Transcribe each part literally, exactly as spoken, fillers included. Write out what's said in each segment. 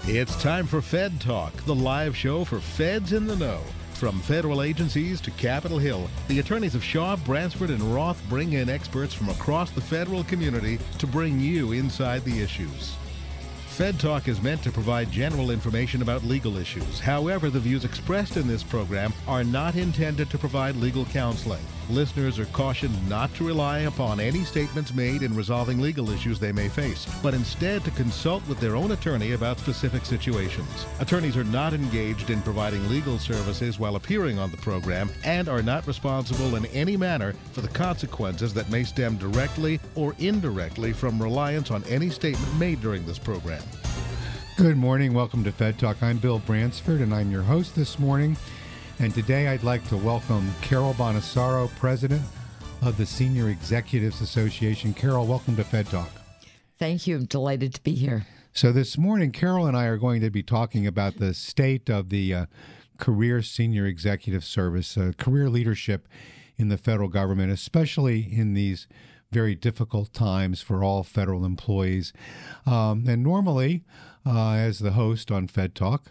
It's time for Fed Talk, the live show for feds in the know. From federal agencies to Capitol Hill, the attorneys of Shaw, Bransford, and Roth bring in experts from across the federal community to bring you inside the issues. Fed Talk is meant to provide general information about legal issues. However, the views expressed in this program are not intended to provide legal counseling. Listeners are cautioned not to rely upon any statements made in resolving legal issues they may face, but instead to consult with their own attorney about specific situations. Attorneys are not engaged in providing legal services while appearing on the program and are not responsible in any manner for the consequences that may stem directly or indirectly from reliance on any statement made during this program. Good morning. Welcome to Fed Talk. I'm Bill Bransford, and I'm your host this morning. And today I'd like to welcome Carol Bonasaro, President of the Senior Executives Association. Carol, welcome to Fed Talk. Thank you. I'm delighted to be here. So this morning, Carol and I are going to be talking about the state of the uh, career senior executive service, uh, career leadership in the federal government, especially in these very difficult times for all federal employees. Um, and normally, uh, as the host on Fed Talk,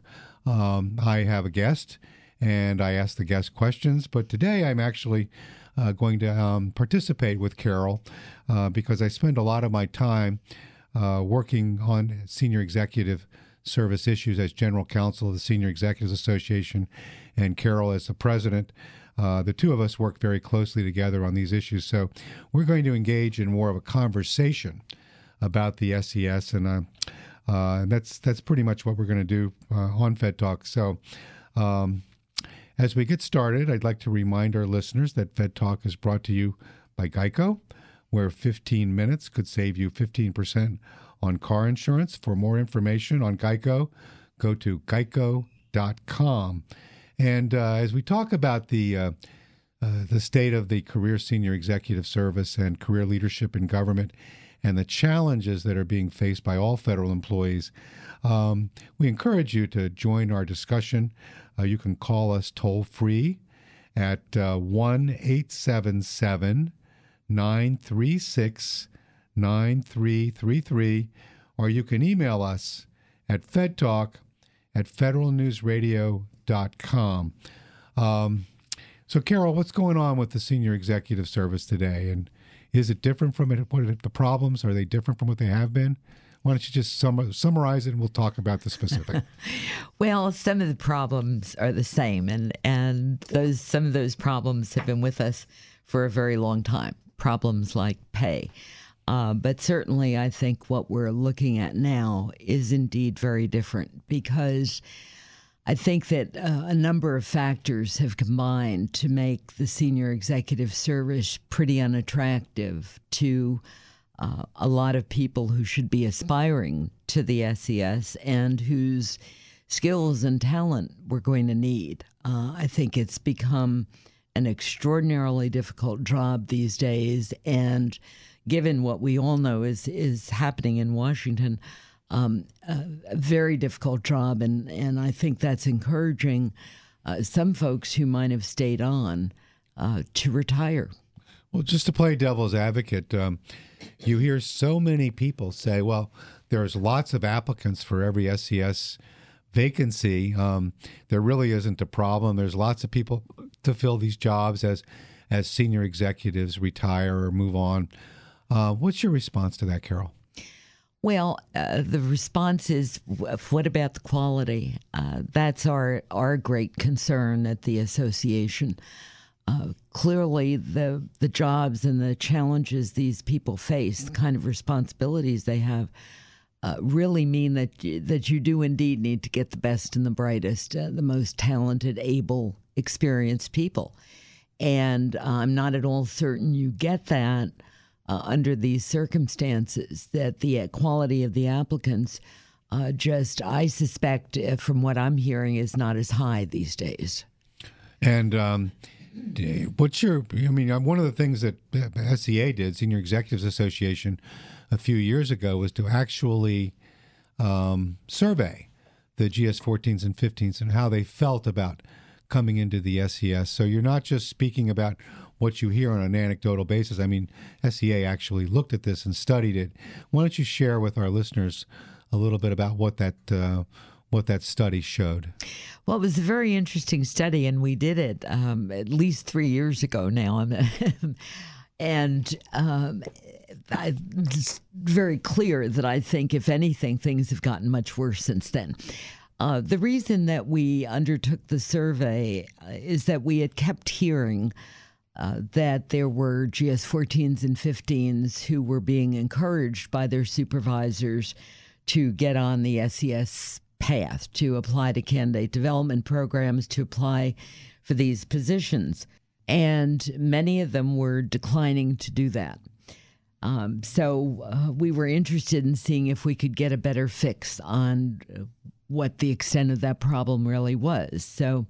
um, I have a guest, and I ask the guest questions. But today I'm actually uh, going to um, participate with Carol uh, because I spend a lot of my time uh, working on senior executive service issues as general counsel of the Senior Executives Association, and Carol as the president. Uh, the two of us work very closely together on these issues. So we're going to engage in more of a conversation about the S E S, and uh, uh, that's that's pretty much what we're going to do uh, on Fed Talk. So. Um, As we get started, I'd like to remind our listeners that Fed Talk is brought to you by Geico, where fifteen minutes could save you fifteen percent on car insurance. For more information on Geico, go to geico dot com. And uh, as we talk about the uh, uh, the state of the career senior executive service and career leadership in government and the challenges that are being faced by all federal employees, um, we encourage you to join our discussion. Uh, you can call us toll-free at uh, one eight seven seven, nine three six, nine three three three, or you can email us at fedtalk at federal news radio dot com. Um, so, Carol, what's going on with the senior executive service today? And is it different from it? What are the problems? Are they different from what they have been? Why don't you just sum, summarize it, and we'll talk about the specific. Well, some of the problems are the same, and and those some of those problems have been with us for a very long time. Problems like pay. Uh, but certainly I think what we're looking at now is indeed very different, because I think that uh, a number of factors have combined to make the senior executive service pretty unattractive to Uh, a lot of people who should be aspiring to the S E S and whose skills and talent we're going to need. Uh, I think it's become an extraordinarily difficult job these days, and given what we all know is is happening in Washington, um, a, a very difficult job, and, and I think that's encouraging uh, some folks who might have stayed on uh, to retire. Well, just to play devil's advocate, um, you hear so many people say, well, there's lots of applicants for every S E S vacancy. Um, there really isn't a problem. There's lots of people to fill these jobs as as senior executives retire or move on. Uh, what's your response to that, Carol? Well, uh, the response is, what about the quality? Uh, that's our, our great concern at the association. Uh, clearly, the the jobs and the challenges these people face, the kind of responsibilities they have, uh, really mean that you, that you do indeed need to get the best and the brightest, uh, the most talented, able, experienced people. And uh, I'm not at all certain you get that uh, under these circumstances, that the quality of the applicants uh, just, I suspect, uh, from what I'm hearing, is not as high these days. And um what's your, I mean, one of the things that S E A did, Senior Executives Association, a few years ago was to actually um, survey the G S fourteens and fifteens and how they felt about coming into the S E S. So you're not just speaking about what you hear on an anecdotal basis. I mean, S E A actually looked at this and studied it. Why don't you share with our listeners a little bit about what that uh, what that study showed. Well, it was a very interesting study, and we did it um, at least three years ago now. and um, I, it's very clear that I think, if anything, things have gotten much worse since then. Uh, the reason that we undertook the survey uh, is that we had kept hearing uh, that there were G S fourteens and fifteens who were being encouraged by their supervisors to get on the S E S path, to apply to candidate development programs, to apply for these positions. And many of them were declining to do that. Um, so uh, we were interested in seeing if we could get a better fix on what the extent of that problem really was. So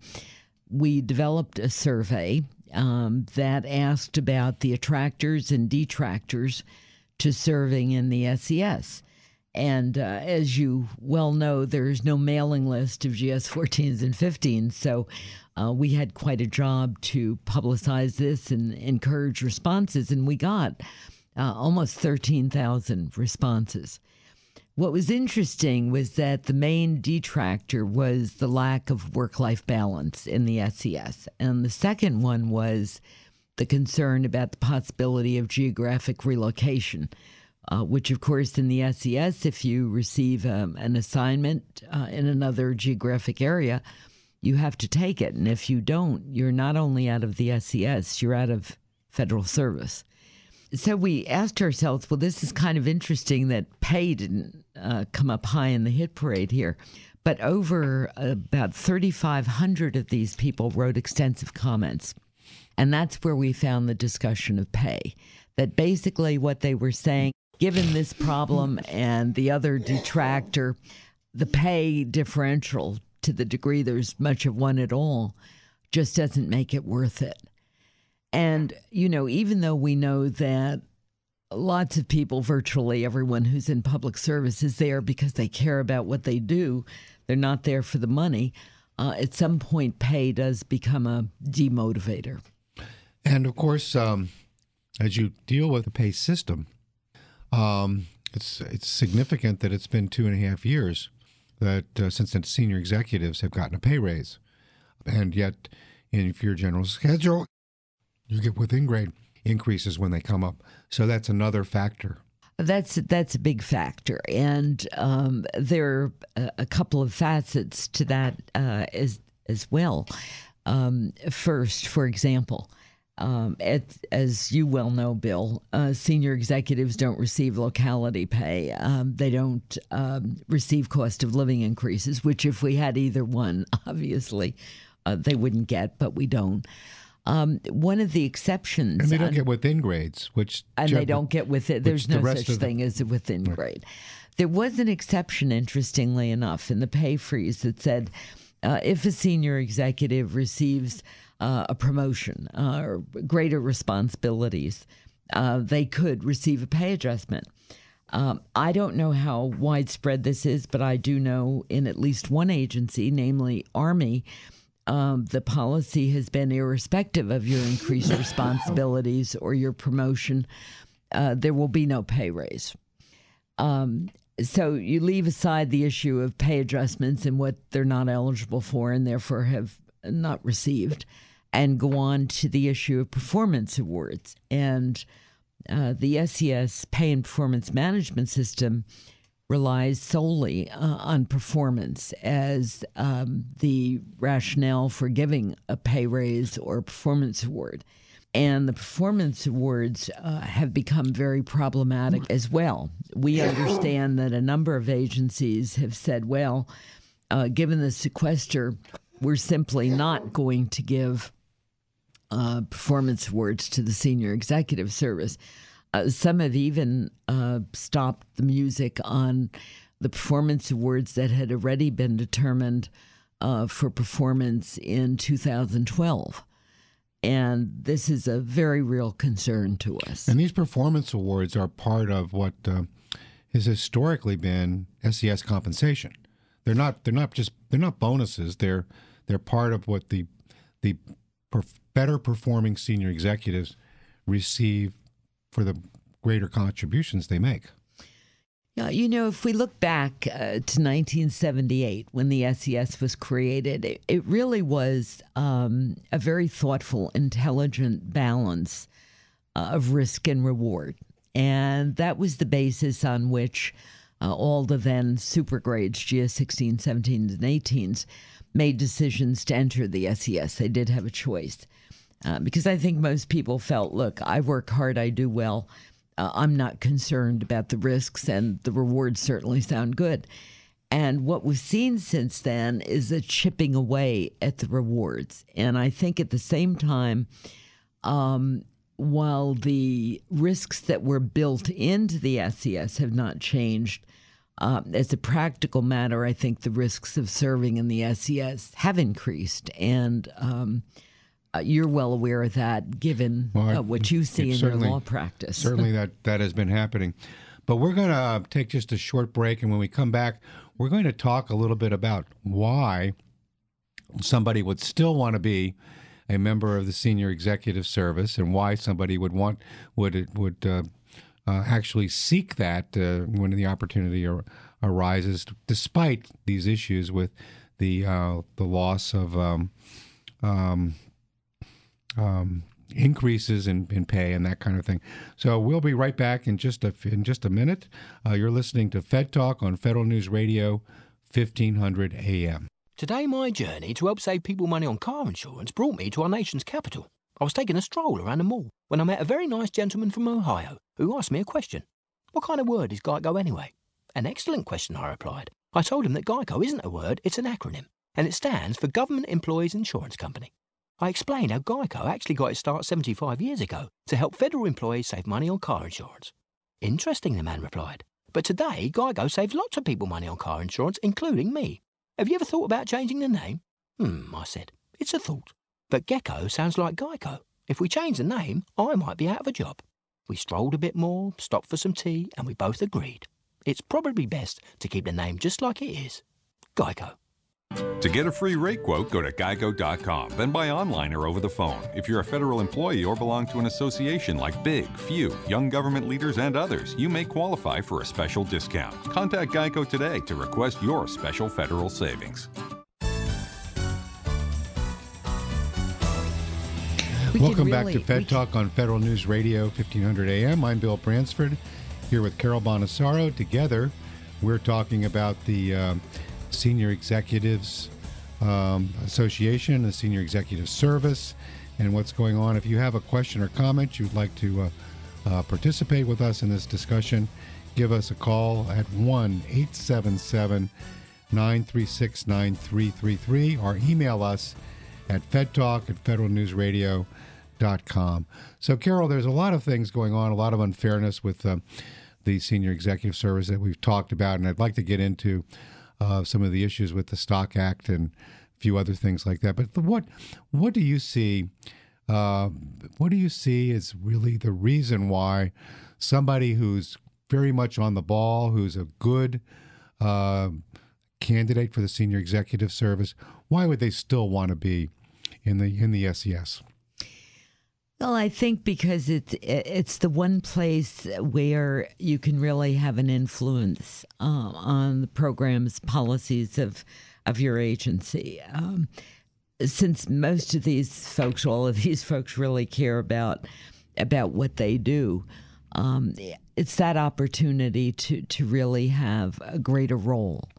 we developed a survey um, that asked about the attractors and detractors to serving in the S E S. And uh, as you well know, there's no mailing list of G S fourteens and fifteens, so uh, we had quite a job to publicize this and encourage responses, and we got uh, almost thirteen thousand responses. What was interesting was that the main detractor was the lack of work-life balance in the S E S, and the second one was the concern about the possibility of geographic relocation. Uh, which, of course, in the S E S, if you receive um, an assignment uh, in another geographic area, you have to take it. And if you don't, you're not only out of the S E S, you're out of federal service. So we asked ourselves, well, this is kind of interesting that pay didn't uh, come up high in the hit parade here. But over about thirty-five hundred of these people wrote extensive comments. And that's where we found the discussion of pay, that basically what they were saying, given this problem and the other detractor, the pay differential, to the degree there's much of one at all, just doesn't make it worth it. And, you know, even though we know that lots of people, virtually everyone who's in public service, is there because they care about what they do, they're not there for the money, uh, at some point pay does become a demotivator. And, of course, um, as you deal with the pay system, Um, it's it's significant that it's been two and a half years that uh, since the senior executives have gotten a pay raise, and yet in your general schedule, you get within grade increases when they come up. So that's another factor. That's that's a big factor, and um, there are a couple of facets to that uh, as as well. Um, first, for example. Um, it, as you well know, Bill, uh, senior executives don't receive locality pay. Um, they don't um, receive cost of living increases, which if we had either one, obviously, uh, they wouldn't get, but we don't. Um, one of the exceptions... And they don't on, get within grades, which... And they don't get within... There's no such thing the, as a within right. grade. There was an exception, interestingly enough, in the pay freeze that said uh, if a senior executive receives... Uh, a promotion uh, or greater responsibilities, uh, they could receive a pay adjustment. Um, I don't know how widespread this is, but I do know in at least one agency, namely Army, um, the policy has been irrespective of your increased responsibilities or your promotion, uh, there will be no pay raise. Um, so you leave aside the issue of pay adjustments and what they're not eligible for and therefore have not received, and go on to the issue of performance awards. And uh, the S E S pay and performance management system relies solely uh, on performance as um, the rationale for giving a pay raise or a performance award. And the performance awards uh, have become very problematic as well. We understand that a number of agencies have said, well, uh, given the sequester, we're simply not going to give uh, performance awards to the senior executive service. Uh, some have even uh, stopped the music on the performance awards that had already been determined uh, for performance in two thousand twelve. And this is a very real concern to us. And these performance awards are part of what uh, has historically been S E S compensation. They're not. They're not just. They're not bonuses. They're they're part of what the the perf- better performing senior executives receive for the greater contributions they make. Yeah, you know, if we look back uh, to nineteen seventy-eight, when the S E S was created, it, it really was um, a very thoughtful, intelligent balance uh, of risk and reward. And that was the basis on which uh, all the then super grades, G S sixteen, seventeens, and eighteens, made decisions to enter the S E S. They did have a choice. Uh, because I think most people felt, look, I work hard, I do well. Uh, I'm not concerned about the risks, and the rewards certainly sound good. And what we've seen since then is a chipping away at the rewards. And I think at the same time, um, while the risks that were built into the S E S have not changed, uh, as a practical matter, I think the risks of serving in the S E S have increased. And um, Uh, you're well aware of that, given well, uh, what you see in your law practice. Certainly that, that has been happening. But we're going to uh, take just a short break, and when we come back, we're going to talk a little bit about why somebody would still want to be a member of the Senior Executive Service, and why somebody would want would would uh, uh, actually seek that uh, when the opportunity ar- arises, despite these issues with the uh, the loss of um, um, Um, increases in, in pay and that kind of thing. So we'll be right back in just a in just a minute. Uh, you're listening to Fed Talk on Federal News Radio, fifteen hundred A M. Today, my journey to help save people money on car insurance brought me to our nation's capital. I was taking a stroll around the mall when I met a very nice gentleman from Ohio who asked me a question. What kind of word is GEICO anyway? An excellent question, I replied. I told him that GEICO isn't a word, it's an acronym, and it stands for Government Employees Insurance Company. I explained how GEICO actually got its start seventy-five years ago to help federal employees save money on car insurance. Interesting, the man replied. But today, GEICO saves lots of people money on car insurance, including me. Have you ever thought about changing the name? Hmm, I said. It's a thought. But Gecko sounds like GEICO. If we change the name, I might be out of a job. We strolled a bit more, stopped for some tea, and we both agreed. It's probably best to keep the name just like it is. GEICO. To get a free rate quote, go to geico dot com, then buy online or over the phone. If you're a federal employee or belong to an association like Big, Few, Young Government Leaders, and others, you may qualify for a special discount. Contact Geico today to request your special federal savings. We Welcome really, back to Fed Talk on Federal News Radio, fifteen hundred A M. I'm Bill Bransford, here with Carol Bonasaro. Together, we're talking about the Uh, Senior Executives um, Association, the Senior Executive Service, and what's going on. If you have a question or comment you'd like to uh, uh, participate with us in this discussion, give us a call at one eight seven seven, nine three six, nine three three three or email us at fedtalk at federal news radio dot com. So, Carol, there's a lot of things going on, a lot of unfairness with uh, the Senior Executive Service that we've talked about, and I'd like to get into Uh, some of the issues with the Stock Act and a few other things like that. But what what do you see? Uh, what do you see as really the reason why somebody who's very much on the ball, who's a good uh, candidate for the Senior Executive Service, why would they still want to be in the in the S E S? Well, I think because it's it's the one place where you can really have an influence uh, on the programs, policies of of your agency. Um, since most of these folks, all of these folks, really care about about what they do, um, it's that opportunity to to really have a greater role.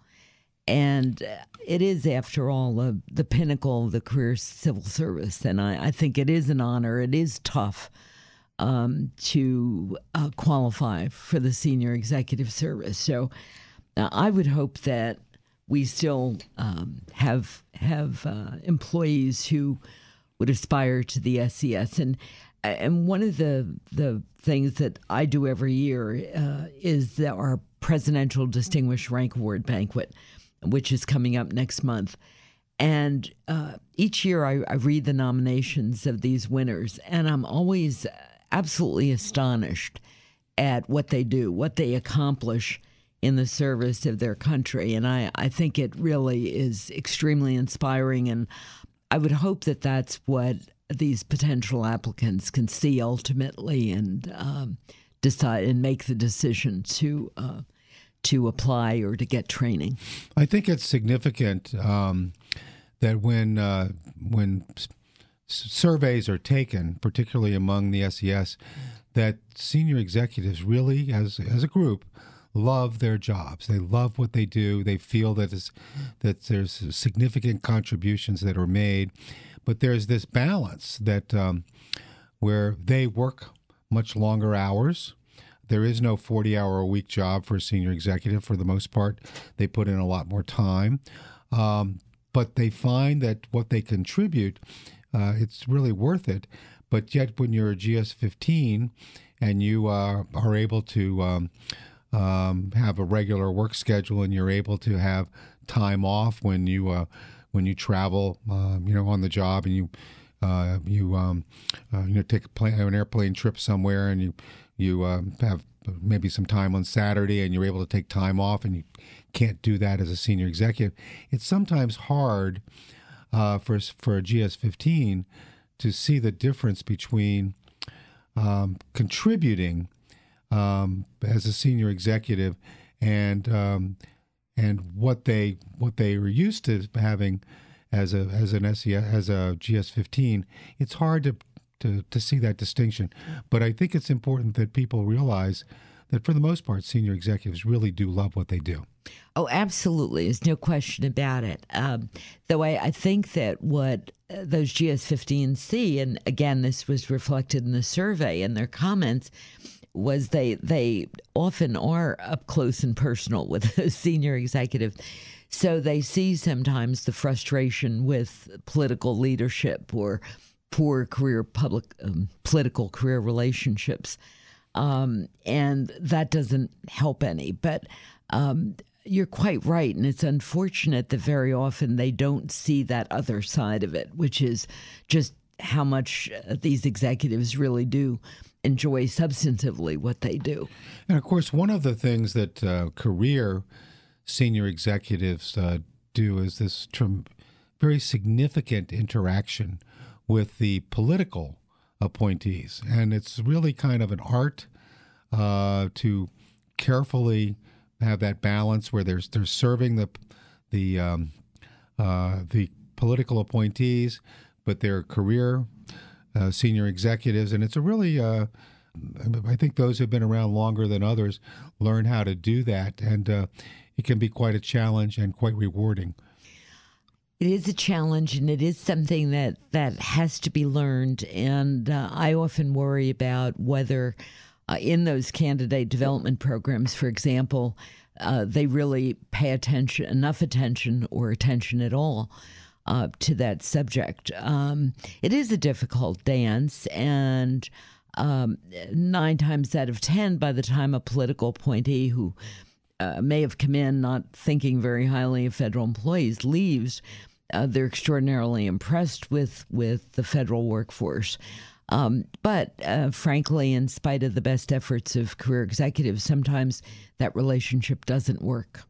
And it is, after all, the, the pinnacle of the career civil service. And I, I think it is an honor. It is tough um, to uh, qualify for the Senior Executive Service. So uh, I would hope that we still um, have have uh, employees who would aspire to the S E S. And and one of the the things that I do every year uh, is that our Presidential Distinguished Rank Award banquet, which is coming up next month. And uh, each year I, I read the nominations of these winners, and I'm always absolutely astonished at what they do, what they accomplish in the service of their country. And I, I think it really is extremely inspiring, and I would hope that that's what these potential applicants can see ultimately and um, decide and make the decision to uh, to apply or to get training. I think it's significant um, that when uh, when s- surveys are taken, particularly among the S E S, that senior executives really, as as a group, love their jobs. They love what they do. They feel that is, that there's significant contributions that are made, but there's this balance that um, where they work much longer hours. There is no forty-hour-a-week job for a senior executive. For the most part, they put in a lot more time, um, but they find that what they contribute, uh, it's really worth it. But yet, when you're a G S fifteen and you uh, are able to um, um, have a regular work schedule, and you're able to have time off when you uh, when you travel, uh, you know, on the job, and you uh, you um, uh, you know take a plane, an airplane trip somewhere, and you you um, have maybe some time on Saturday, and you're able to take time off, and you can't do that as a senior executive. It's sometimes hard uh, for for a G S fifteen to see the difference between um, contributing um, as a senior executive and um, and what they what they were used to having as a as an S E S, as a G S fifteen. It's hard to, to to see that distinction, but I think it's important that people realize that for the most part, senior executives really do love what they do. Oh, absolutely. There's no question about it. Um, though I, I think that what uh, those G S fifteens see, and again, this was reflected in the survey and their comments, was they they often are up close and personal with a senior executive. So they see sometimes the frustration with political leadership or poor career public um, political career relationships. Um, and that doesn't help any. But um, you're quite right. And it's unfortunate that very often they don't see that other side of it, which is just how much these executives really do enjoy substantively what they do. And of course, one of the things that uh, career senior executives uh, do is this term, very significant interaction with the political appointees. And it's really kind of an art uh, to carefully have that balance where there's they're serving the the um, uh, the political appointees, but they're career uh, senior executives, and it's a really uh, I think those who've been around longer than others learn how to do that, and uh, it can be quite a challenge and quite rewarding. It is a challenge, and it is something that, that has to be learned. And uh, I often worry about whether uh, in those candidate development programs, for example, uh, they really pay attention, enough attention or attention at all uh, to that subject. Um, it is a difficult dance, and um, nine times out of ten, by the time a political appointee who uh, may have come in not thinking very highly of federal employees leaves, Uh, they're extraordinarily impressed with, with the federal workforce. Um, but uh, frankly, in spite of the best efforts of career executives, sometimes that relationship doesn't work.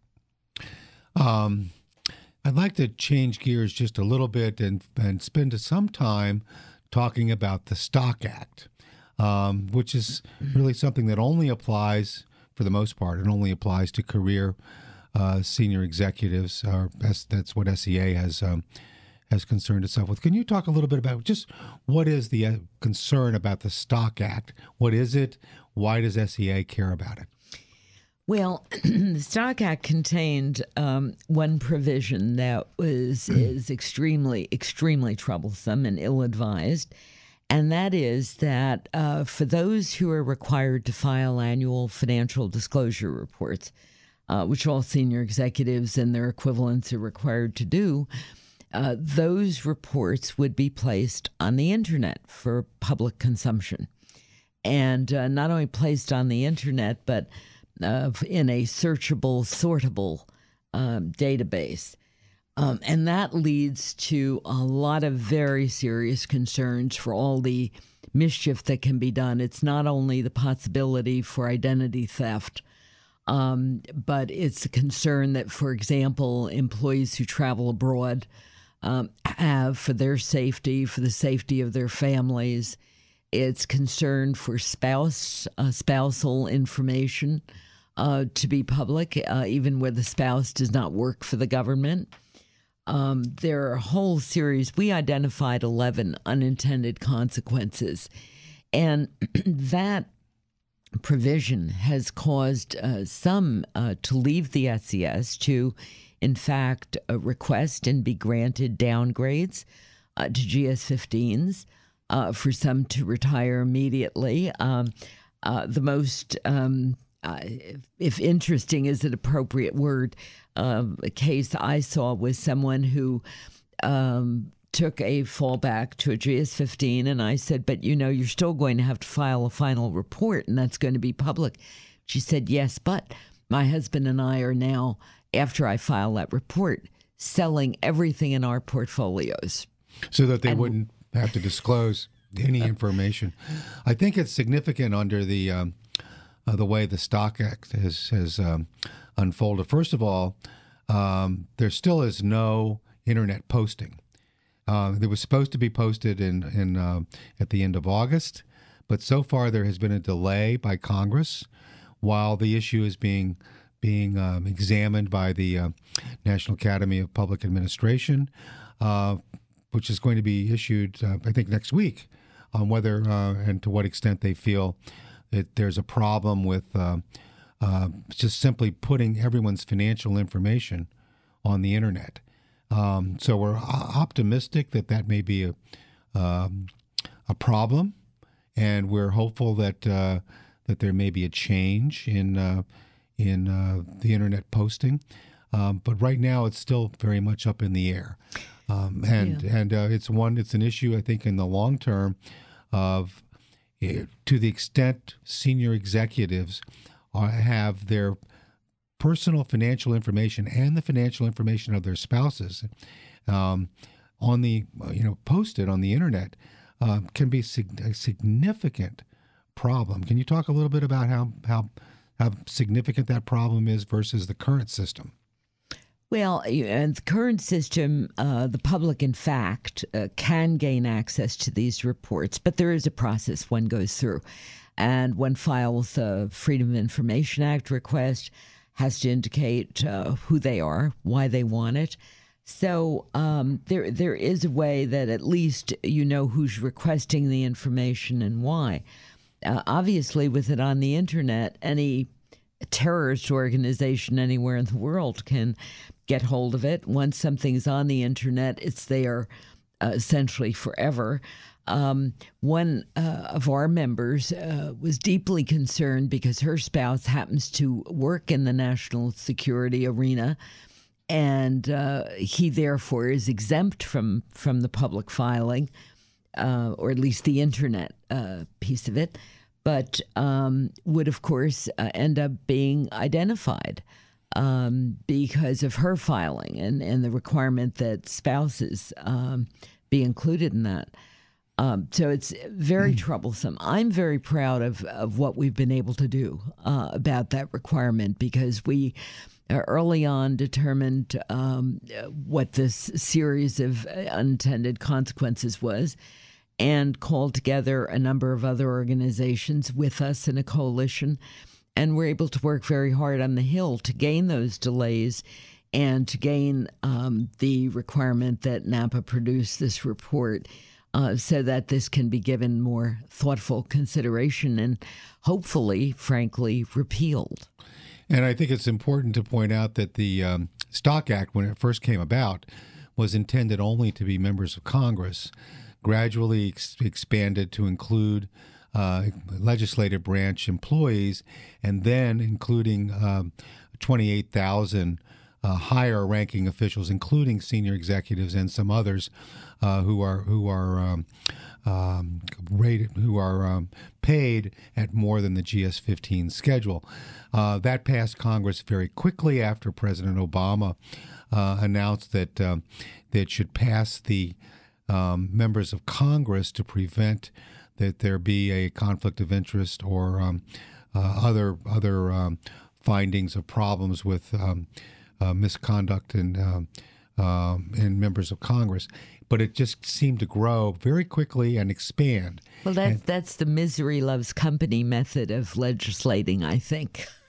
Um, I'd like to change gears just a little bit and, and spend some time talking about the Stock Act, um, which is really something that only applies, for the most part, it only applies to career Uh, senior executives. Uh, that's, that's what S E A has um, has concerned itself with. Can you talk a little bit about just what is the uh, concern about the Stock Act? What is it? Why does S E A care about it? Well, the Stock Act contained um, one provision that was is extremely, extremely troublesome and ill-advised, and that is that uh, for those who are required to file annual financial disclosure reports, Uh, which all senior executives and their equivalents are required to do, uh, those reports would be placed on the internet for public consumption. And uh, not only placed on the internet, but uh, in a searchable, sortable um, database. Um, and that leads to a lot of very serious concerns for all the mischief that can be done. It's not only the possibility for identity theft, Um, but it's a concern that, for example, employees who travel abroad um, have for their safety, for the safety of their families. It's concern for spouse, uh, spousal information uh, to be public, uh, even where the spouse does not work for the government. Um, there are a whole series. We identified eleven unintended consequences, and that provision has caused uh, some uh, to leave the S E S to, in fact, uh, request and be granted downgrades uh, to G S fifteens, uh, for some to retire immediately. Um, uh, the most, um, uh, if interesting is an appropriate word, uh, case I saw was someone who um, took a fallback to a G S fifteen, and I said, but you know, you're still going to have to file a final report, and that's going to be public. She said, yes, but my husband and I are now, after I file that report, selling everything in our portfolios. So that they and, wouldn't have to disclose any information. I think it's significant under the um, uh, the way the Stock Act has, has um, unfolded. First of all, um, there still is no internet posting. Uh, it was supposed to be posted in, in uh, at the end of August, but so far there has been a delay by Congress while the issue is being being um, examined by the uh, National Academy of Public Administration, uh, which is going to be issued, uh, I think, next week, on whether uh, and to what extent they feel that there's a problem with uh, uh, just simply putting everyone's financial information on the internet. Um, so we're optimistic that that may be a um, a problem, and we're hopeful that uh, that there may be a change in uh, in uh, the internet posting. Um, but right now, it's still very much up in the air, um, and yeah. and uh, it's one it's an issue I think in the long term of uh, to the extent senior executives are, have their personal financial information and the financial information of their spouses um, on the, you know, posted on the internet uh, can be sig- a significant problem. Can you talk a little bit about how, how, how significant that problem is versus the current system? Well, in the current system, uh, the public, in fact, uh, can gain access to these reports, but there is a process one goes through. And one files a Freedom of Information Act request, has to indicate uh, who they are, why they want it. So um, there there is a way that at least you know who's requesting the information and why. Uh, obviously, with it on the internet, any terrorist organization anywhere in the world can get hold of it. Once something's on the internet, it's there uh, essentially forever. Um, one uh, of our members uh, was deeply concerned because her spouse happens to work in the national security arena, and uh, he therefore is exempt from, from the public filing, uh, or at least the internet uh, piece of it, but um, would, of course, uh, end up being identified um, because of her filing and, and the requirement that spouses um, be included in that. Um, so it's very mm. troublesome. I'm very proud of, of what we've been able to do uh, about that requirement because we early on determined um, what this series of unintended consequences was and called together a number of other organizations with us in a coalition. And we're able to work very hard on the Hill to gain those delays and to gain um, the requirement that NAPA produce this report Uh, so that this can be given more thoughtful consideration and hopefully, frankly, repealed. And I think it's important to point out that the um, Stock Act, when it first came about, was intended only to be members of Congress, gradually ex- expanded to include uh, legislative branch employees, and then including um, twenty-eight thousand Uh, higher-ranking officials, including senior executives and some others uh, who are who are um, um, rated, who are um, paid at more than the G S fifteen schedule. Uh, that passed Congress very quickly after President Obama uh, announced that um, that it should pass the um, members of Congress to prevent that there be a conflict of interest or um, uh, other other um, findings of problems with. Um, Uh, misconduct in, uh, um, in members of Congress. But it just seemed to grow very quickly and expand. Well, that's, and, that's the misery loves company method of legislating, I think.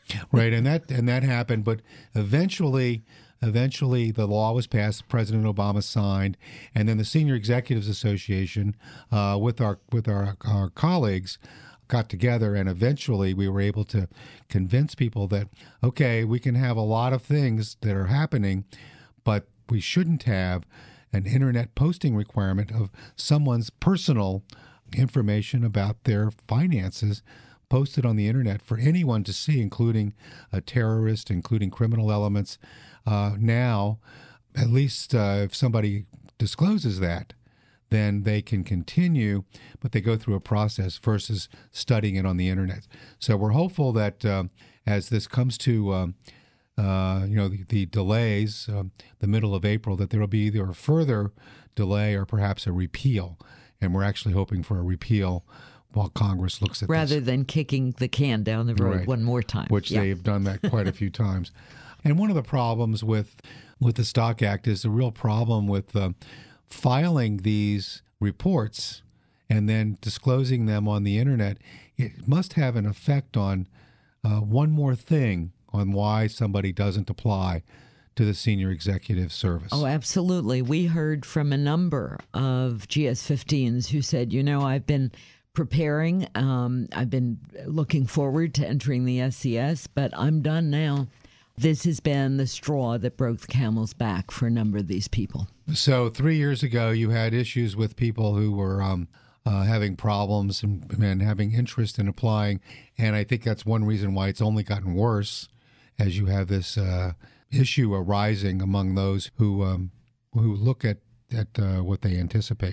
Right, and that and that happened, but eventually, eventually the law was passed. President Obama signed, and then the Senior Executives Association, uh, with our with our, our colleagues, got together, and eventually we were able to convince people that okay, we can have a lot of things that are happening, but we shouldn't have an internet posting requirement of someone's personal information about their finances posted on the internet for anyone to see, including a terrorist, including criminal elements. Uh, now, at least uh, if somebody discloses that, then they can continue, but they go through a process versus studying it on the internet. So we're hopeful that uh, as this comes to um, uh, you know the, the delays, uh, the middle of April, that there will be either a further delay or perhaps a repeal. And we're actually hoping for a repeal while Congress looks at rather this. than kicking the can down the road Right. one more time, which yeah. they've done that quite a few times. And one of the problems with with the Stock Act is the real problem with uh, filing these reports and then disclosing them on the internet. It must have an effect on uh, one more thing on why somebody doesn't apply to the Senior Executive Service. Oh, absolutely. We heard from a number of G S fifteens who said, you know, I've been preparing. Um, I've been looking forward to entering the S E S, but I'm done now. This has been the straw that broke the camel's back for a number of these people. So three years ago, you had issues with people who were um, uh, having problems and, and having interest in applying. And I think that's one reason why it's only gotten worse as you have this uh, issue arising among those who um, who look at, at uh, what they anticipate.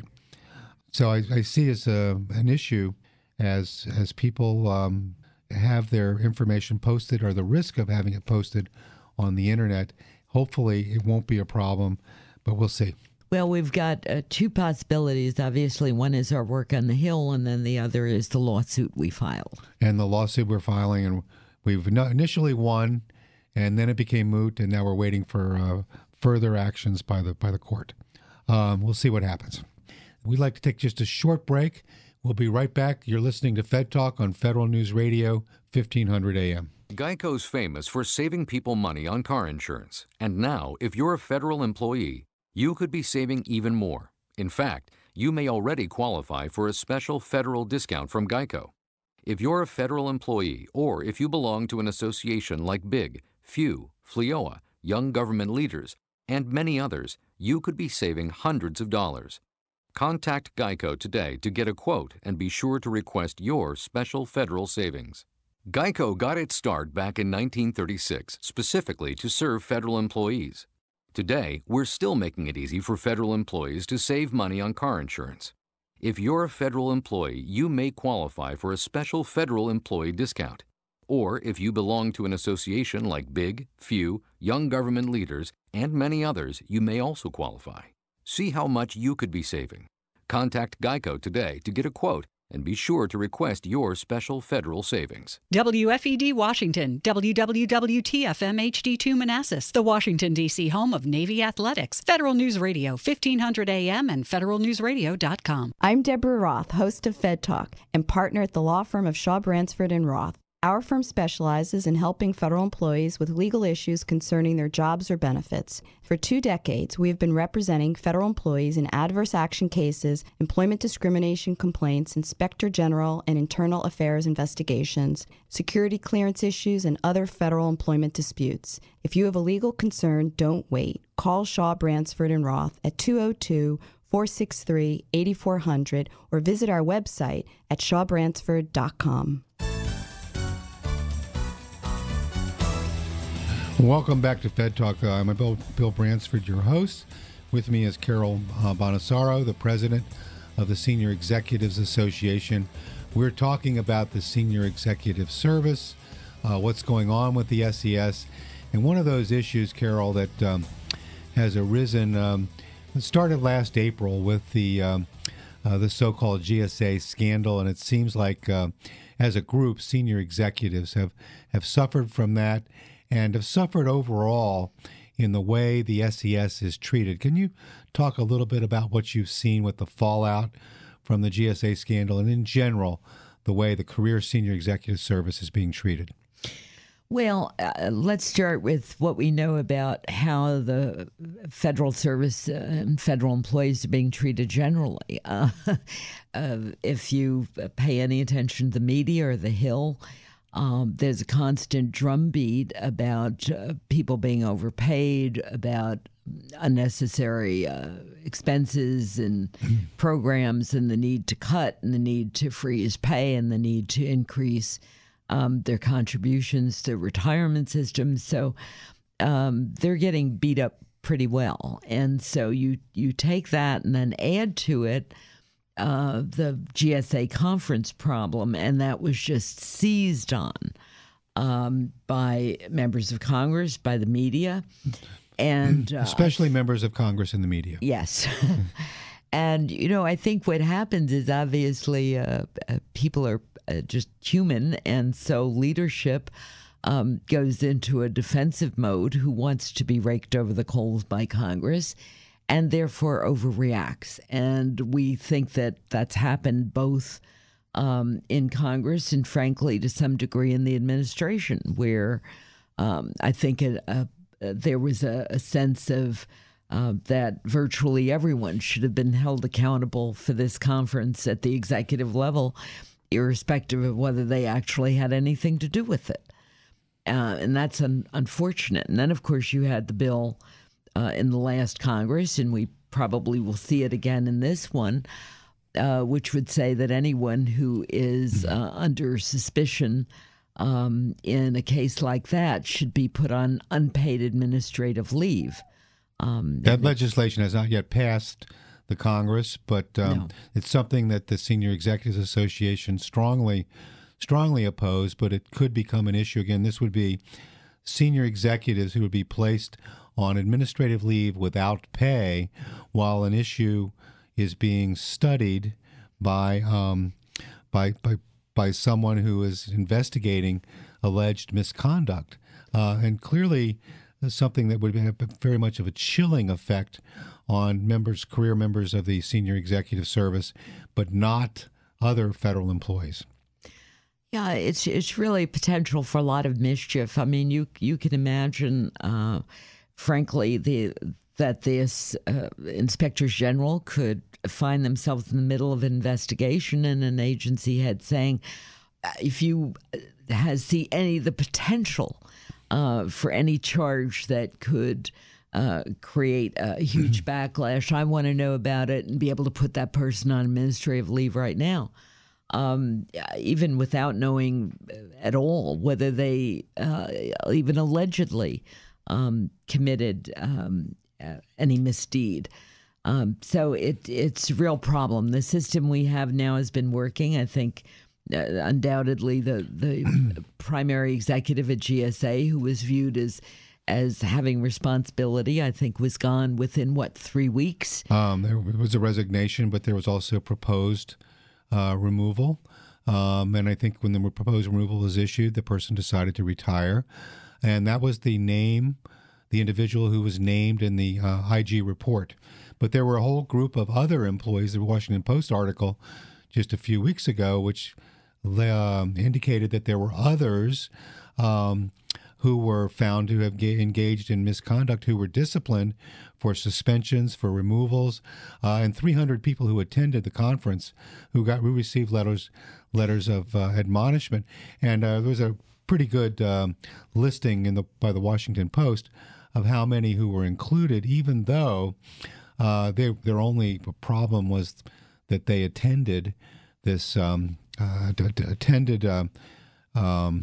So I, I see as a, an issue as as people um, have their information posted or the risk of having it posted on the internet. Hopefully it won't be a problem, but we'll see. Well, we've got uh, two possibilities. Obviously, one is our work on the Hill, and then the other is the lawsuit we filed. And the lawsuit we're filing, and we've initially won, and then it became moot, and now we're waiting for uh, further actions by the by the court. Um, we'll see what happens. We'd like to take just a short break. We'll be right back. You're listening to Fed Talk on Federal News Radio, fifteen hundred A M. Geico's famous for saving people money on car insurance. And now, if you're a federal employee, you could be saving even more. In fact, you may already qualify for a special federal discount from Geico. If you're a federal employee, or if you belong to an association like BIG, FEW, FLEOA, Young Government Leaders, and many others, you could be saving hundreds of dollars. Contact Geico today to get a quote and be sure to request your special federal savings. Geico got its start back in nineteen thirty-six, specifically to serve federal employees. Today, we're still making it easy for federal employees to save money on car insurance. If you're a federal employee, you may qualify for a special federal employee discount. Or if you belong to an association like BIG, FEW, Young Government Leaders, and many others, you may also qualify. See how much you could be saving. Contact Geico today to get a quote and be sure to request your special federal savings. W F E D Washington, W W W T F M H D two Manassas, the Washington, D C home of Navy Athletics. Federal News Radio, fifteen hundred A M and federal news radio dot com. I'm Deborah Roth, host of Fed Talk and partner at the law firm of Shaw Bransford and Roth. Our firm specializes in helping federal employees with legal issues concerning their jobs or benefits. For two decades, we have been representing federal employees in adverse action cases, employment discrimination complaints, inspector general and internal affairs investigations, security clearance issues, and other federal employment disputes. If you have a legal concern, don't wait. Call Shaw Bransford and Roth at two oh two, four six three, eight four zero zero or visit our website at shaw bransford dot com. Welcome back to Fed Talk. Uh, I'm Bill, Bill Bransford, your host. With me is Carol uh, Bonasaro, the president of the Senior Executives Association. We're talking about the Senior Executive Service, uh, what's going on with the S E S. And one of those issues, Carol, that um, has arisen, um, it started last April with the, um, uh, the so-called G S A scandal. And it seems like uh, as a group, senior executives have, have suffered from that and have suffered overall in the way the S E S is treated. Can you talk a little bit about what you've seen with the fallout from the G S A scandal and in general, the way the Career Senior Executive Service is being treated? Well, uh, let's start with what we know about how the federal service uh, and federal employees are being treated generally. Uh, uh, if you pay any attention to the media or the Hill, um, there's a constant drumbeat about uh, people being overpaid, about unnecessary uh, expenses and programs, and the need to cut, and the need to freeze pay, and the need to increase Um, their contributions to retirement systems. So um, they're getting beat up pretty well. And so you, you take that and then add to it uh, the G S A conference problem, and that was just seized on um, by members of Congress, by the media, and uh, especially members of Congress and the media. Yes. And, you know, I think what happens is obviously uh, uh, people are uh, just human. And so leadership um, goes into a defensive mode, who wants to be raked over the coals by Congress, and therefore overreacts. And we think that that's happened both um, in Congress and, frankly, to some degree in the administration, where um, I think it, uh, there was a, a sense of Uh, that virtually everyone should have been held accountable for this conference at the executive level, irrespective of whether they actually had anything to do with it. Uh, and that's un- unfortunate. And then, of course, you had the bill uh, in the last Congress, and we probably will see it again in this one, uh, which would say that anyone who is uh, under suspicion um, in a case like that should be put on unpaid administrative leave. Um, that legislation has not yet passed the Congress, but um, no. It's something that the Senior Executives Association strongly, strongly oppose, but it could become an issue again. This would be senior executives who would be placed on administrative leave without pay while an issue is being studied by um, by by by someone who is investigating alleged misconduct, uh, and clearly something that would have very much of a chilling effect on members, career members of the senior executive service, but not other federal employees. Yeah, it's it's really potential for a lot of mischief. I mean, you you can imagine, uh, frankly, the that this uh, inspectors general could find themselves in the middle of an investigation, and an agency head saying, if you has see any the potential Uh, for any charge that could uh, create a huge backlash, I want to know about it and be able to put that person on administrative leave right now, um, even without knowing at all whether they uh, even allegedly um, committed um, uh, any misdeed. Um, so it it's a real problem. The system we have now has been working, I think. Uh, undoubtedly, the the primary executive at G S A, who was viewed as as having responsibility, I think was gone within, what, three weeks? Um, there was a resignation, but there was also proposed uh, removal. Um, and I think when the proposed removal was issued, the person decided to retire. And that was the name, the individual who was named in the uh, I G report. But there were a whole group of other employees, the Washington Post article just a few weeks ago, which um, indicated that there were others um, who were found to have ga- engaged in misconduct, who were disciplined for suspensions, for removals, uh, and three hundred people who attended the conference who got who received letters letters of uh, admonishment. And uh, there was a pretty good um, listing in the by the Washington Post of how many who were included, even though uh, they, their only problem was that they attended this um, uh, d- d- attended uh, um,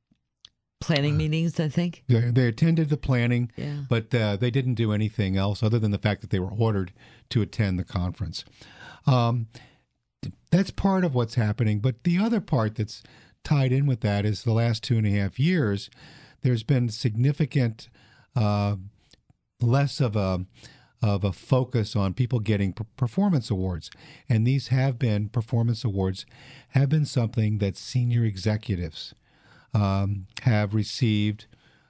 planning meetings, I think. They, they attended the planning, yeah. but uh, they didn't do anything else other than the fact that they were ordered to attend the conference. Um, that's part of what's happening. But the other part that's tied in with that is the last two and a half years, there's been significant uh, less of a of a focus on people getting performance awards. And these have been, performance awards have been something that senior executives um, have received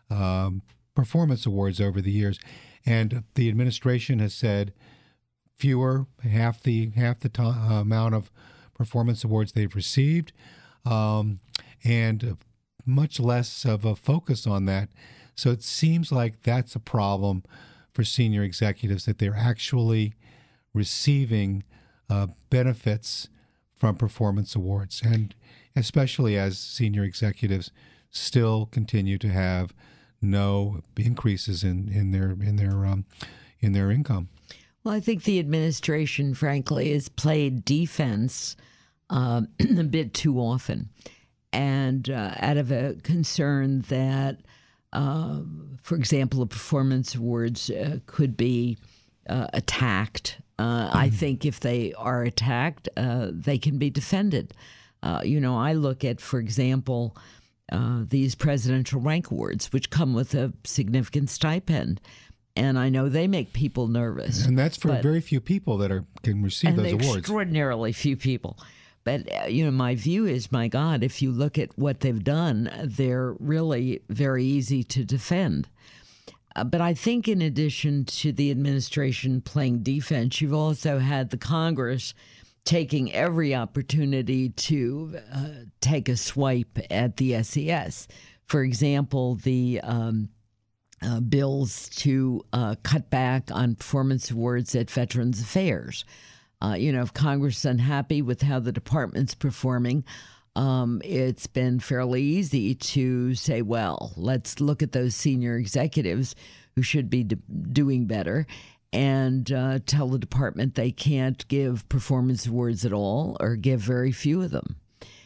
um, performance awards over the years. And the administration has said fewer, half the half the to- uh, amount of performance awards they've received. Um, and much less of a focus on that. So it seems like that's a problem for senior executives, that they're actually receiving uh, benefits from performance awards, and especially as senior executives still continue to have no increases in, in their in their um, in their income. Well, I think the administration, frankly, has played defense uh, a bit too often, and uh, out of a concern that, uh, for example, the performance awards uh, could be uh, attacked. Uh, I think if they are attacked, uh, they can be defended. Uh, you know, I look at, for example, uh, these presidential rank awards, which come with a significant stipend. And I know they make people nervous. And that's for but, very few people that are can receive and those awards. Extraordinarily few people. But, uh, you know, my view is, my God, if you look at what they've done, they're really very easy to defend. Uh, but I think in addition to the administration playing defense, you've also had the Congress taking every opportunity to uh, take a swipe at the S E S. For example, the um, uh, bills to uh, cut back on performance awards at Veterans Affairs. Uh, you know, if Congress is unhappy with how the department's performing, um, it's been fairly easy to say, well, let's look at those senior executives who should be d- doing better and uh, tell the department they can't give performance awards at all or give very few of them.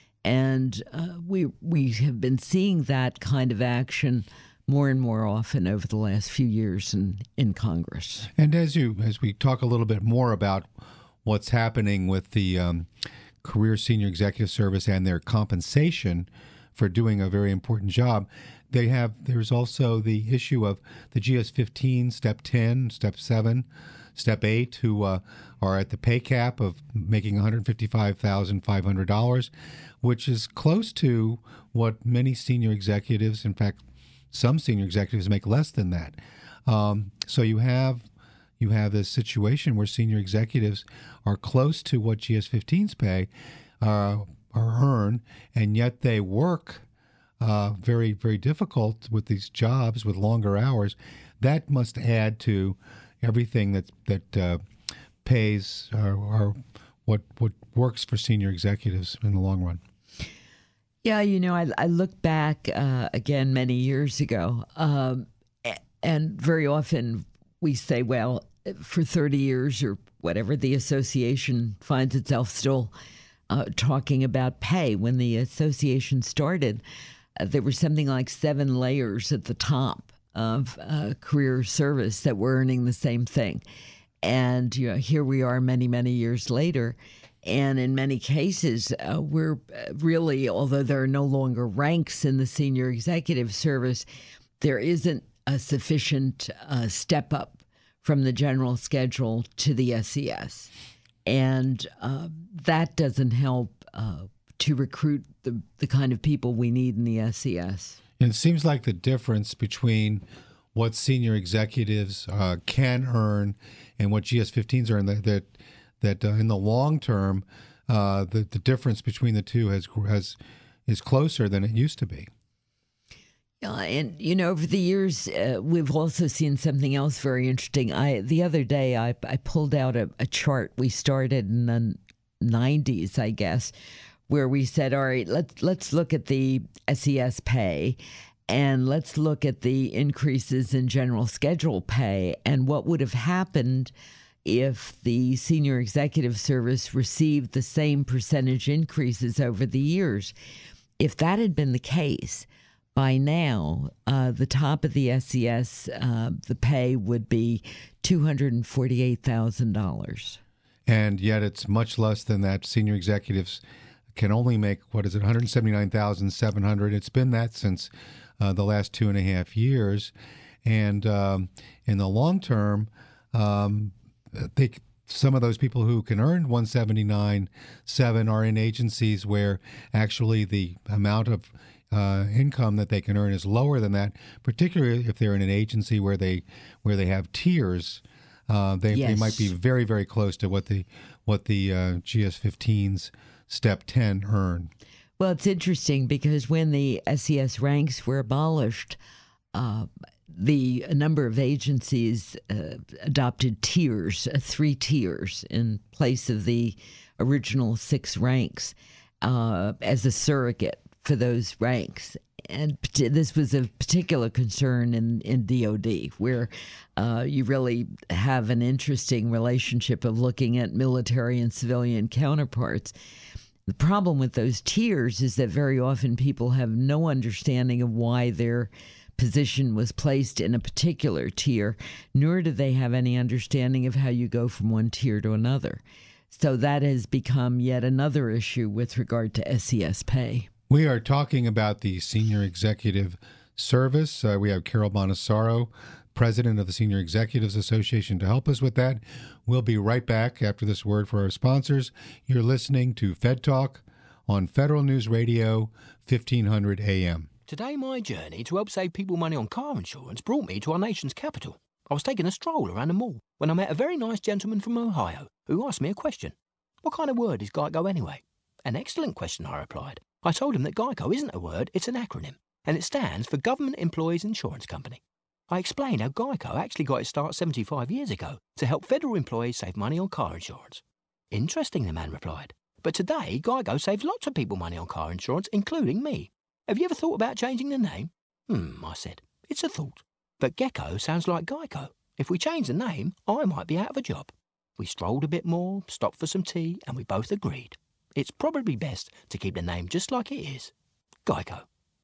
And uh, we we have been seeing that kind of action more and more often over the last few years in, in Congress. And as you as we talk a little bit more about what's happening with the um, Career Senior Executive Service and their compensation for doing a very important job, they have there's also the issue of the G S fifteen, Step ten, Step seven, Step eight, who uh, are at the pay cap of making one hundred fifty-five thousand five hundred dollars, which is close to what many senior executives, in fact, some senior executives make less than that. Um, so you have you have this situation where senior executives are close to what G S fifteens pay uh, or earn, and yet they work uh, very, very difficult with these jobs with longer hours. That must add to everything that that uh, pays or, or what what works for senior executives in the long run. Yeah, you know, I, I look back uh, again many years ago, um, and very often we say, well, for thirty years or whatever, the association finds itself still uh, talking about pay. When the association started, uh, there were something like seven layers at the top of uh, career service that were earning the same thing. And you know, here we are many, many years later. And in many cases, uh, we're really, although there are no longer ranks in the senior executive service, there isn't a sufficient uh, step up from the general schedule to the S E S. And uh, that doesn't help uh, to recruit the, the kind of people we need in the S E S. And it seems like the difference between what senior executives uh, can earn and what G S fifteens earn, that, that that uh, in the long term, uh, the, the difference between the two has has is closer than it used to be. Yeah, and, you know, over the years, uh, we've also seen something else very interesting. I The other day, I, I pulled out a, a chart we started in the nineties, I guess, where we said, all right, let's, let's look at the S E S pay, and let's look at the increases in general schedule pay and what would have happened if the senior executive service received the same percentage increases over the years. If that had been the case, by now, uh, the top of the S E S, uh, the pay would be two hundred forty-eight thousand dollars. And yet it's much less than that. Senior executives can only make, what is it, one hundred seventy-nine thousand seven hundred dollars. It's been that since uh, the last two and a half years. And um, in the long term, um, they, some of those people who can earn one hundred seventy-nine thousand seven hundred are in agencies where actually the amount of uh, income that they can earn is lower than that, particularly if they're in an agency where they where they have tiers. Uh, they, yes. they might be very, very close to what the what the uh, G S fifteens Step ten earn. Well, it's interesting because when the S E S ranks were abolished, uh, the a number of agencies uh, adopted tiers, uh, three tiers, in place of the original six ranks uh, as a surrogate for those ranks. And this was a particular concern in, in D O D, where uh, you really have an interesting relationship of looking at military and civilian counterparts. The problem with those tiers is that very often people have no understanding of why their position was placed in a particular tier, nor do they have any understanding of how you go from one tier to another. So that has become yet another issue with regard to S E S pay. We are talking about the Senior Executive Service. Uh, we have Carol Bonasaro, President of the Senior Executives Association, to help us with that. We'll be right back after this word for our sponsors. You're listening to Fed Talk on Federal News Radio, fifteen hundred A M. Today, my journey to help save people money on car insurance brought me to our nation's capital. I was taking a stroll around the mall when I met a very nice gentleman from Ohio who asked me a question. What kind of word is GEICO anyway? An excellent question, I replied. I told him that GEICO isn't a word, it's an acronym, and it stands for Government Employees Insurance Company. I explained how GEICO actually got its start seventy-five years ago to help federal employees save money on car insurance. Interesting, the man replied. But today, GEICO saves lots of people money on car insurance, including me. Have you ever thought about changing the name? Hmm, I said. It's a thought. But Gecko sounds like Geico. If we change the name, I might be out of a job. We strolled a bit more, stopped for some tea, and we both agreed. It's probably best to keep the name just like it is. Geico.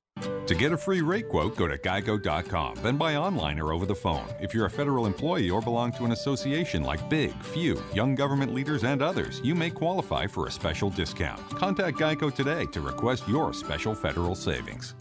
To get a free rate quote, go to geico dot com, then buy online or over the phone. If you're a federal employee or belong to an association like Big, Few, Young Government Leaders, and others, you may qualify for a special discount. Contact Geico today to request your special federal savings.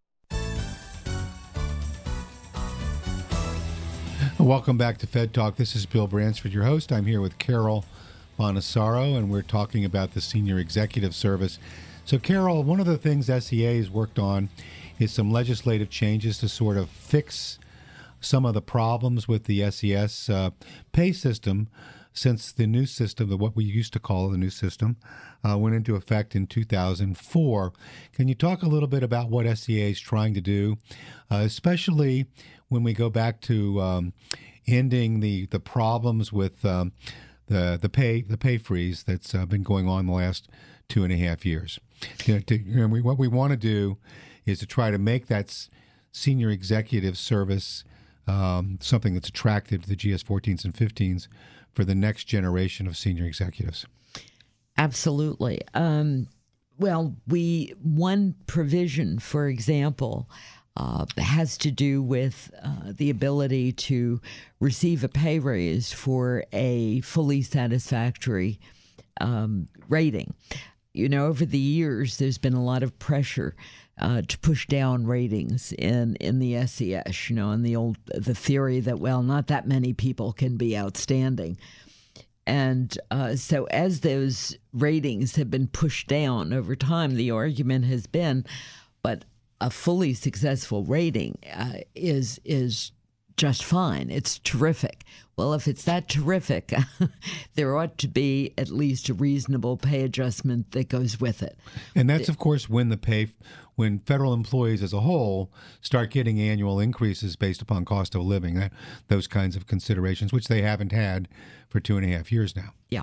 Welcome back to Fed Talk. This is Bill Bransford, your host. I'm here with Carol Bonasaro, and we're talking about the Senior Executive Service. So, Carol, one of the things S E A has worked on is some legislative changes to sort of fix some of the problems with the S E S uh, pay system since the new system, what we used to call the new system, uh, went into effect in two thousand four. Can you talk a little bit about what S E A is trying to do, uh, especially when we go back to um, ending the, the problems with um, the the pay the pay freeze that's uh, been going on the last two and a half years? You know, to, you know, we, what we want to do is to try to make that s- senior executive service um, something that's attractive to the G S fourteens and fifteens for the next generation of senior executives. Absolutely. Um, well, we one provision, for example, uh, has to do with uh, the ability to receive a pay raise for a fully satisfactory um, rating. You know, over the years, there's been a lot of pressure uh, to push down ratings in, in the S E S, you know, and the old the theory that, well, not that many people can be outstanding. And uh, so as those ratings have been pushed down over time, the argument has been, but a fully successful rating uh, is is just fine. It's terrific. Well, if it's that terrific, there ought to be at least a reasonable pay adjustment that goes with it. And that's, of course, when the pay, when federal employees as a whole start getting annual increases based upon cost of living, that, those kinds of considerations, which they haven't had for two and a half years now. Yeah.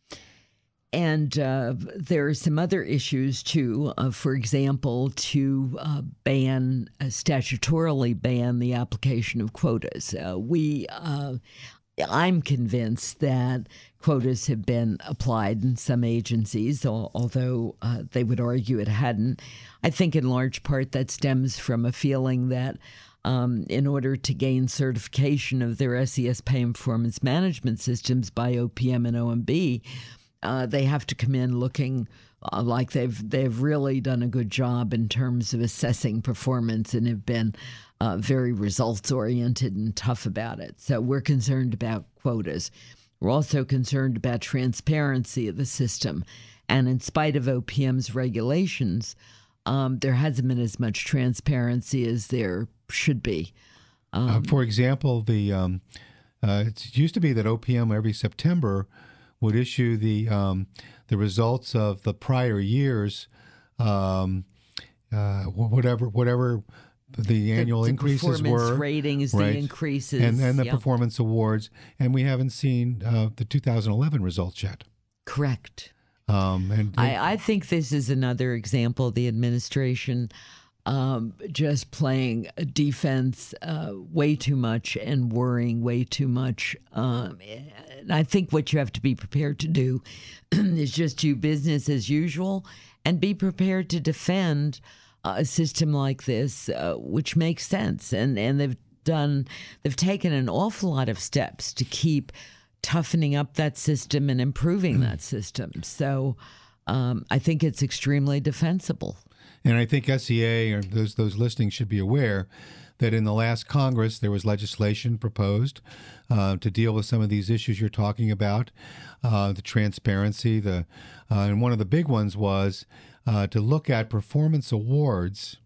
And uh, there are some other issues, too. Uh, for example, to uh, ban, uh, statutorily ban the application of quotas. Uh, we, uh, I'm convinced that quotas have been applied in some agencies, al- although uh, they would argue it hadn't. I think in large part that stems from a feeling that Um, in order to gain certification of their S E S pay and performance management systems by O P M and O M B, uh, they have to come in looking uh, like they've they've really done a good job in terms of assessing performance and have been uh, very results oriented and tough about it. So we're concerned about quotas. We're also concerned about transparency of the system, and in spite of O P M's regulations, um, there hasn't been as much transparency as there should be. Um, uh, for example, the um, uh, it used to be that O P M every September would issue the um, the results of the prior year's um, uh, whatever whatever the annual the, the increases performance were, ratings, right? the increases, and and the yeah. performance awards, and we haven't seen uh, the two thousand eleven results yet. Correct. Um, and, and I, I think this is another example of the administration um, just playing defense uh, way too much and worrying way too much. Um, and I think what you have to be prepared to do is just do business as usual and be prepared to defend uh, a system like this, uh, which makes sense. And and they've done, they've taken an awful lot of steps to keep toughening up that system and improving that system. So um, I think it's extremely defensible. And I think S E A or those those listening should be aware that in the last Congress there was legislation proposed uh, to deal with some of these issues you're talking about, uh, the transparency, the uh, and one of the big ones was uh, to look at performance awards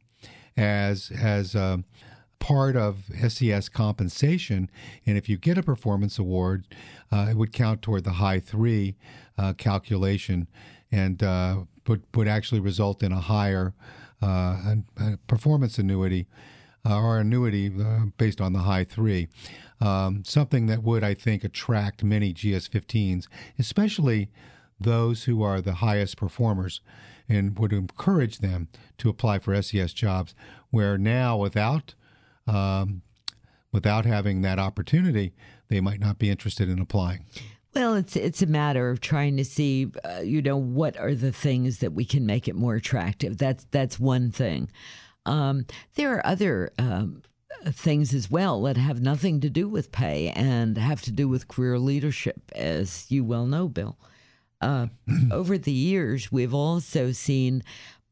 as as uh, part of S E S compensation, and if you get a performance award, uh, it would count toward the high three uh, calculation, and uh, would would actually result in a higher uh, a performance annuity uh, or annuity uh, based on the high three. Um, something that would, I think, attract many G S fifteens, especially those who are the highest performers, and would encourage them to apply for S E S jobs, where now without Um, without having that opportunity, they might not be interested in applying. Well, it's it's a matter of trying to see, uh, you know, what are the things that we can make it more attractive. That's that's one thing. Um, there are other um, things as well that have nothing to do with pay and have to do with career leadership, as you well know, Bill. Uh, over the years, we've also seen,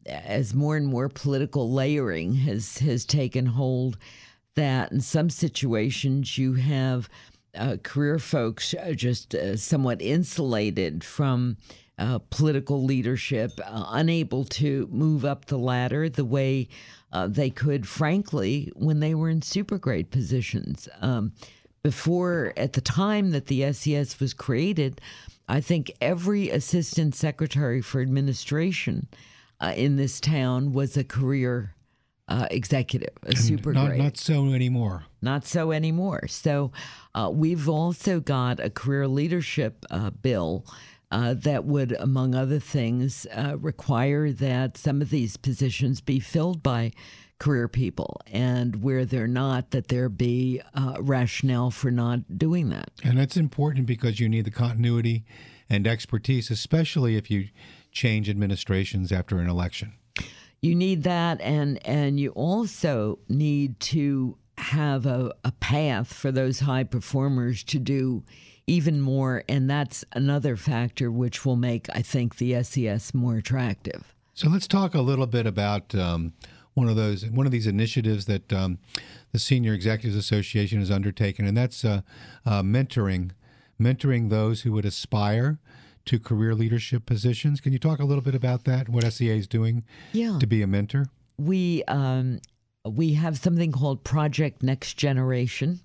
as more and more political layering has has taken hold, that in some situations you have uh, career folks just uh, somewhat insulated from uh, political leadership, uh, unable to move up the ladder the way uh, they could, frankly, when they were in super grade positions. Um, before, at the time that the S E S was created, I think every assistant secretary for administration uh, in this town was a career Uh, executive, a super not, grade. Not so anymore. Not so anymore. So uh, we've also got a career leadership uh, bill uh, that would, among other things, uh, require that some of these positions be filled by career people, and where they're not, that there be uh, rationale for not doing that. And that's important because you need the continuity and expertise, especially if you change administrations after an election. You need that, and and you also need to have a, a path for those high performers to do even more, and that's another factor which will make, I think, the S E S more attractive. So let's talk a little bit about um, one of those one of these initiatives that um, the Senior Executives Association has undertaken, and that's uh, uh, mentoring, mentoring those who would aspire to career leadership positions. Can you talk a little bit about that, what S E A is doing yeah. to be a mentor? We um, we have something called Project Next Generation.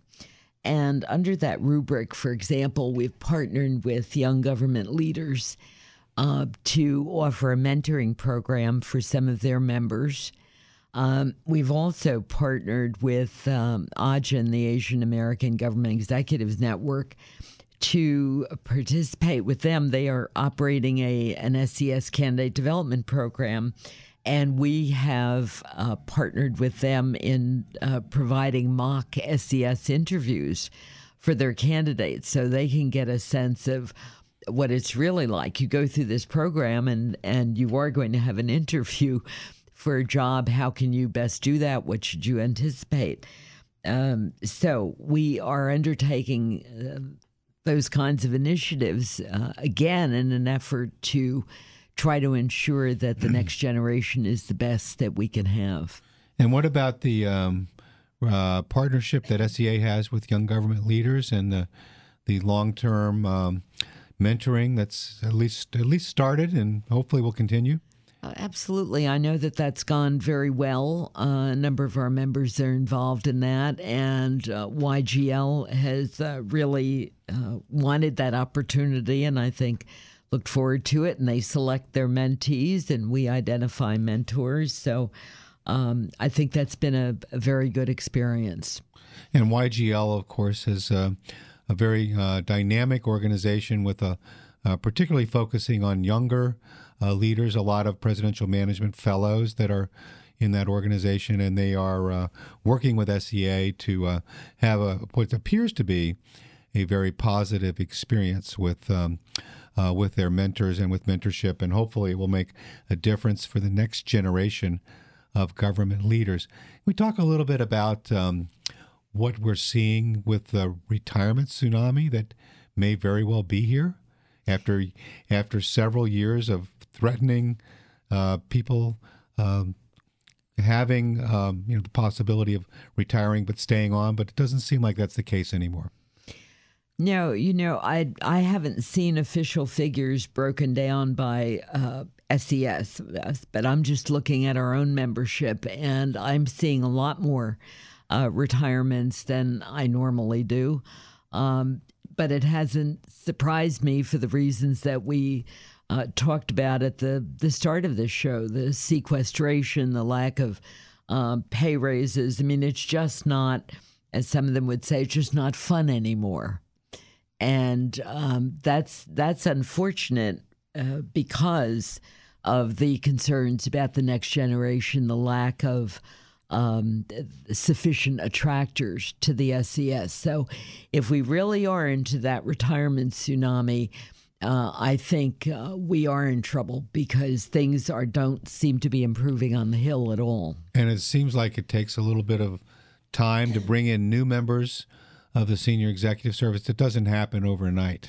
And under that rubric, for example, we've partnered with young government leaders uh, to offer a mentoring program for some of their members. Um, we've also partnered with um, A J A N, the Asian American Government Executives Network, to participate with them. They are operating a an S E S candidate development program, and we have uh, partnered with them in uh, providing mock S E S interviews for their candidates so they can get a sense of what it's really like. You go through this program and, and you are going to have an interview for a job. How can you best do that? What should you anticipate? Um, so we are undertaking uh, those kinds of initiatives, uh, again, in an effort to try to ensure that the next generation is the best that we can have. And what about the um, uh, partnership that S E A has with young government leaders and the the long-term um, mentoring that's at least at least started and hopefully will continue? Uh, absolutely. I know that that's gone very well. Uh, a number of our members are involved in that, and uh, Y G L has uh, really uh, wanted that opportunity, and I think look forward to it, and they select their mentees, and we identify mentors. So um, I think that's been a, a very good experience. And Y G L, of course, is a, a very uh, dynamic organization with a uh, particularly focusing on younger uh, leaders, a lot of presidential management fellows that are in that organization, and they are uh, working with S E A to uh, have a what appears to be a very positive experience with um, uh, with their mentors and with mentorship, and hopefully it will make a difference for the next generation of government leaders. We talk a little bit about um, what we're seeing with the retirement tsunami that may very well be here after after several years of threatening uh, people um, having um, you know the possibility of retiring but staying on, but it doesn't seem like that's the case anymore. No, you know, I I haven't seen official figures broken down by uh, S E S, but I'm just looking at our own membership, and I'm seeing a lot more uh, retirements than I normally do. Um, but it hasn't surprised me for the reasons that we uh, talked about at the, the start of this show, the sequestration, the lack of um, pay raises. I mean, it's just not, as some of them would say, it's just not fun anymore. And um, that's that's unfortunate uh, because of the concerns about the next generation, the lack of um, sufficient attractors to the S E S. So if we really are into that retirement tsunami, uh, I think uh, we are in trouble because things are don't seem to be improving on the Hill at all. And it seems like it takes a little bit of time to bring in new members of the senior executive service. It doesn't happen overnight.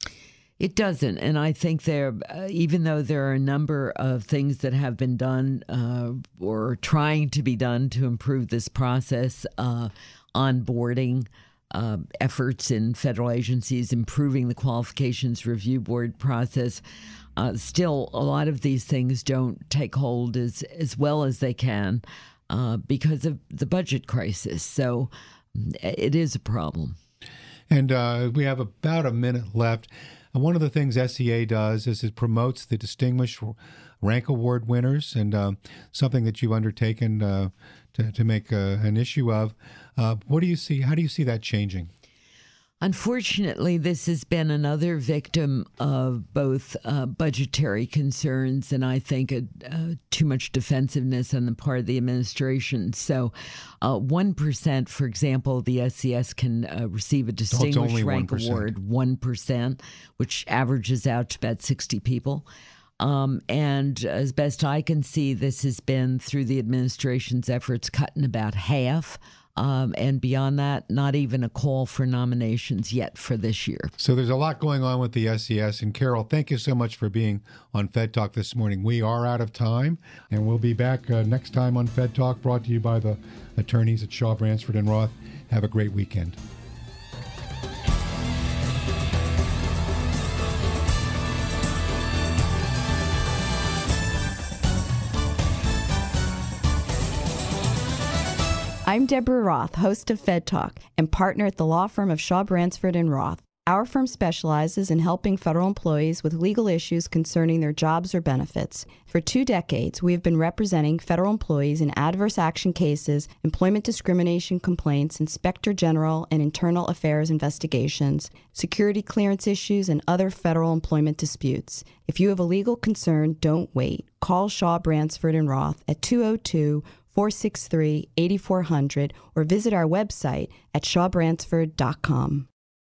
It doesn't. And I think there, uh, even though there are a number of things that have been done uh, or trying to be done to improve this process, uh, onboarding uh, efforts in federal agencies, improving the qualifications review board process, uh, still a lot of these things don't take hold as, as well as they can uh, because of the budget crisis. So it is a problem. And uh, we have about a minute left. And one of the things S E A does is it promotes the Distinguished Rank Award winners, and um, something that you've undertaken uh, to, to make uh, an issue of. Uh, what do you see? How do you see that changing? Unfortunately, this has been another victim of both uh, budgetary concerns and I think a, uh, too much defensiveness on the part of the administration. So uh, one percent, for example, the S E S can uh, receive a Distinguished Rank Award, one percent, which averages out to about sixty people. Um, and as best I can see, this has been, through the administration's efforts, cut in about half. Um, and beyond that, not even a call for nominations yet for this year. So there's a lot going on with the S E S. And Carol, thank you so much for being on Fed Talk this morning. We are out of time, and we'll be back uh, next time on Fed Talk, brought to you by the attorneys at Shaw, Bransford and Roth. Have a great weekend. I'm Deborah Roth, host of Fed Talk and partner at the law firm of Shaw, Bransford and Roth. Our firm specializes in helping federal employees with legal issues concerning their jobs or benefits. For two decades, we have been representing federal employees in adverse action cases, employment discrimination complaints, inspector general and internal affairs investigations, security clearance issues, and other federal employment disputes. If you have a legal concern, don't wait. Call Shaw, Bransford and Roth at two oh two, four six three, eight four zero zero or visit our website at shaw bransford dot com.